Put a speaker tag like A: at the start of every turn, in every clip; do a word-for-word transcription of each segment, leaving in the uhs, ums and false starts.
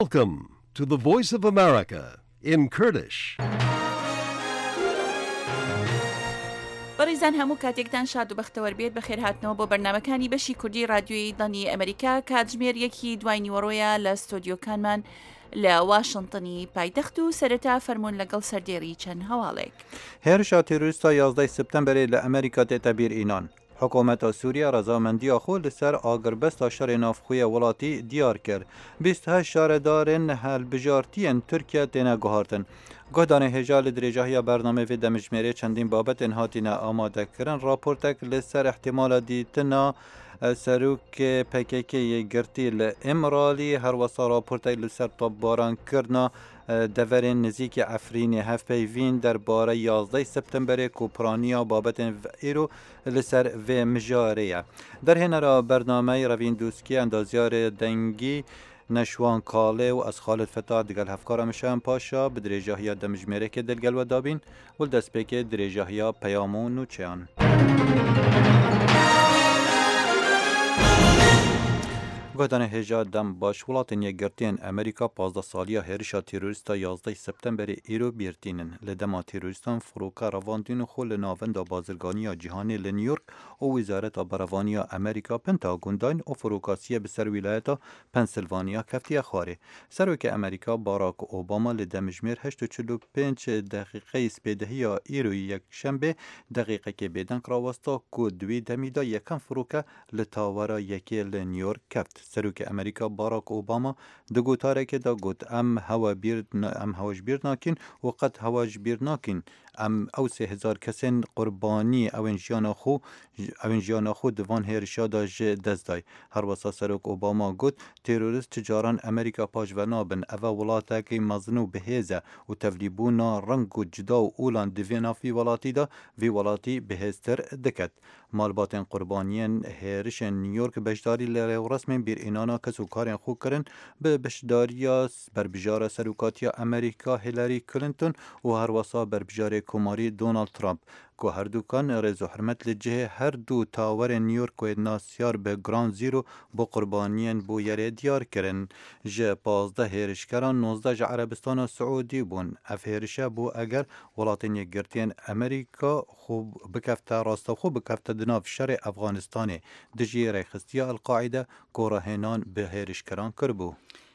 A: Welcome to the Voice of America in Kurdish.
B: بەڕێزان هەموو کاتێکتان شاد و بەختەوەر بێت بەخێر هاتنەوە بۆ بەرنامەکانی بەشی کوردی رادیۆی دڵنی ئەمریکا کاتژمێر یەکی دوای نیوەڕۆیە لە ستۆدیۆکانمان لە واشنتنی پایتەخت و سەرەتا فەرموون لەگەڵ سەردێڕی چەند هەواڵێک.
C: هێرشا تێروریستە یازدەی سپتەمبەرê لە ئەمریکا تێتە بîrînan. حکوومەتا سووریا ڕەزامەندییا خۆ لەسەر ئاگربەستا شەڕê navxweya welatî diyar kir. bîst heşt şaredarên helbijartiyên Tirkiye têne guhartin. Guhdanê hêja li dirêjahiya bername vê demijmêrê çendîn babetên hatîne amadekirin. Raportek li ser ihtimala dîtina serokê P K K'yê girtî li Îmralî her wesa raportek li ser topbarankirina deverên nizîkî Efrînê hevpeyvîn derbare yazdeh Septemberê ku piraniya babetên îro li ser vê mijarê ye. Derhênera bernameyê Revîn Dûskî endazyarê dengî Neşwan Kalê û ez Xalid Fetah digel hevkara Mişan Paşa bi dirêjahiya demijmêrekê dilgel we dabîn û li destpêkê dirêjahiya peyama û nûçeyan. Guhdanê hêja dem baş welatên yekgirtiyên Amerîka pazdeh saliya hêrişa terorîsta yazdeh Septemberê îro bîrtînin. Li dema terorîstan firoka revandîn û xwe li navenda bazirganiya cîhanê li New York û Wîzareta Berevaniya Amerîka Pentagon dayîn û firokasiyê bi ser wîlayeta Pensilvanya keftiye xwarê. Serokê Amerîka Barack Obama li demijmêr heşt û çil û pênc deqîqeyê spêdehiya îroyî yekşembe deqîqekê bêdeng rawesta ku duwê demî da yekem firoke li tawera yekê li New York keft. Serokê Amerîka Barack Obama di gotarekê da got em hewa bîr em hewa ji bîr nakin û qet hewa ji bîr nakin. Em ew sê hezar kesên qurbanî ewên jiyana xwe ewên jiyana xwe di van hêrişa da ji dest day. Her wesa Serok Obama got terorîst ti caran Amerîka paş ve nabin ev welatekî mezin û bihêz e û tevlîbûna reng û cida û olan di vê navî welatî da vê welatî bihêztir diket. Malbatên qurbaniyên hêrişên New York beşdarî li rêwresmên bîrînana kesûkarên xwe kirin bi beşdariya berbijara serokatiya Amerîka Hillary Clinton û her wesa berbijarê komarî Donald Trump ku herdukan rêz û hirmet li cihê her du tawerên New Yorkê nasyar bi Ground Zero bo qurbaniyên bo yerê diyar kirin. Ji pazdeh hêrişkeran nozdeh ji Erebistana Siûdî bûn. Ev hêrişe bû eger welatên yekgirtiyên Amerîka xwe bikefte rastaxwe bikefte di nav şerê Efganistanê di jî rêxistiya El-Qaîde ku rahênan bi hêrişkeran kirbû.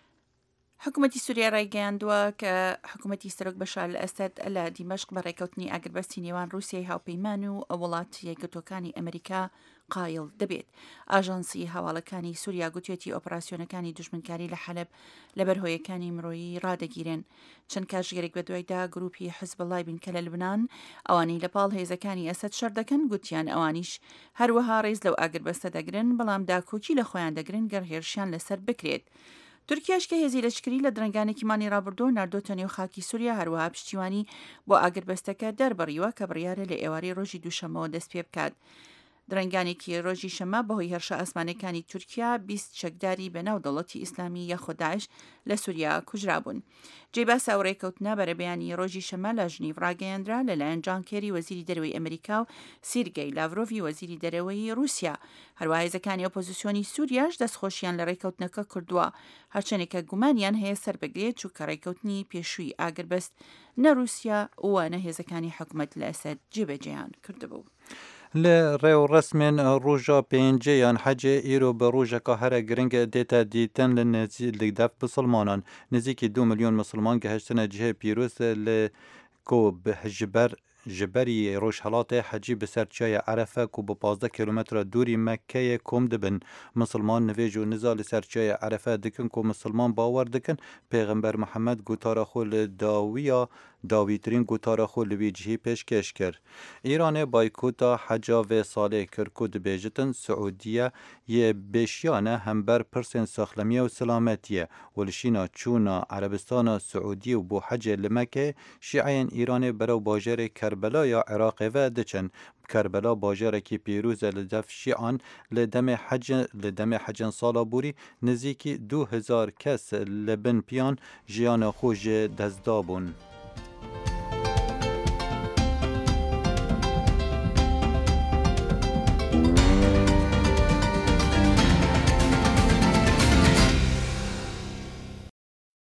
B: حکوومەتی سووریا ڕایگەیاندووە کە حکوومەتی سەرۆک بەشار لە ئەسەد لە دیمەشق بە ڕێکەوتنی ئاگربەستی نێوان رووسیای هاوپەیمان و وڵات یەکگرتووەکانی ئەمریکا قایڵ دەبێت. ئاژانسی هەواڵەکانی سووریا گوتوێتی ئۆپراسیۆنەکانی دوژمنکاری لە حەلەب لەبەر هۆیەکانی مرۆیی ڕادەگیرێن. چەند کاتژێرێک بە دوایدا گروپی حزبڵای بن کە لە لبنان ئەوانەی لە پاڵ هێزەکانی ئەسەد شەر دەکەن گوتیان ئەوانیش هەروەها ڕێز لەو ئاگربەستە دەگرن بەڵام داکۆکی لە خۆیان دەگرن گەر هێرشیان لەسەر بکرێت. تورکیاش کە هێزی لەشکری لە درنگانێکی مانی ڕابردۆ ناردۆتە نێو خاکی سووریا هەروەها پشتیوانی بۆ ئاگربەستەکە دەربڕیوە کە بڕیارە لە ئێوارەی ڕۆژی دووشەمەوە دەست پێ بکات. درنگانێکی ڕۆژی شەمە بەهۆی هێرشە ئاسمانەکانی تورکیا بیست چەکداری بەناو دەوڵەتی ئیسلامی یاخۆ داعش لە سووریا کوژرابوون. جێباسا ئەو ڕێکەوتنە بەرەبەیانی ڕۆژی شەمە لە ژنیڤ ڕاگەیاندرا لەلایەن جان کێری وەزیری دەرەوەی ئەمریکا و سیرگەی لاڤرۆڤی وەزیری دەرەوەی رووسیا. هەروەها هێزەکانی ئۆپۆزیسیۆنی سووریاش دەستخۆشیان لە ڕێکەوتنەکە کردووە هەرچەندێکە گومانیان هەیە سەربەگرێت چووکە ڕێکەوتنی پێشووی ئاگربەست نە رووسیا و نە هێزەکانی حکوومەت لە ئەسەد جێبەجێیان کردبوو.
C: Li rêwresmên roja pêncê yan hecê îro bi rojeka here giring dête dîtin li dev bisilmanan. Nizîkî du milyon misilman gihiştine cihê pîroz li ku ji ber ji berî rojhilatê hecî bi ser çaya Erefe ku bi pazdeh kilometre dûrî Mekkeyê kom dibin. Misilman nivêj û niza li ser çaya Erefe dikin ku misilman bawer dikin Pêxember Mihemed gotara xwe li dawiya dawîtirîn gotara xwe li wî cihê pêşkêş kir. Îranê baykota heca vê salê kir ku dibêjitin Siûdiye yê bêşiyane hember pirsên saxlemiye û silametiyê û li şîna çûna Erebistana Siûdî û bo hecê li Mekkeyê şîeyên Îranê berew bajarê Kerbelaya Iraqê ve diçin. Kerbela bajarekî pîroz e li dev şîan li demê hecin li demê hecin sala borî nizîkî du hezar kes li bin piyan jiyana xwe ji dest dabûn.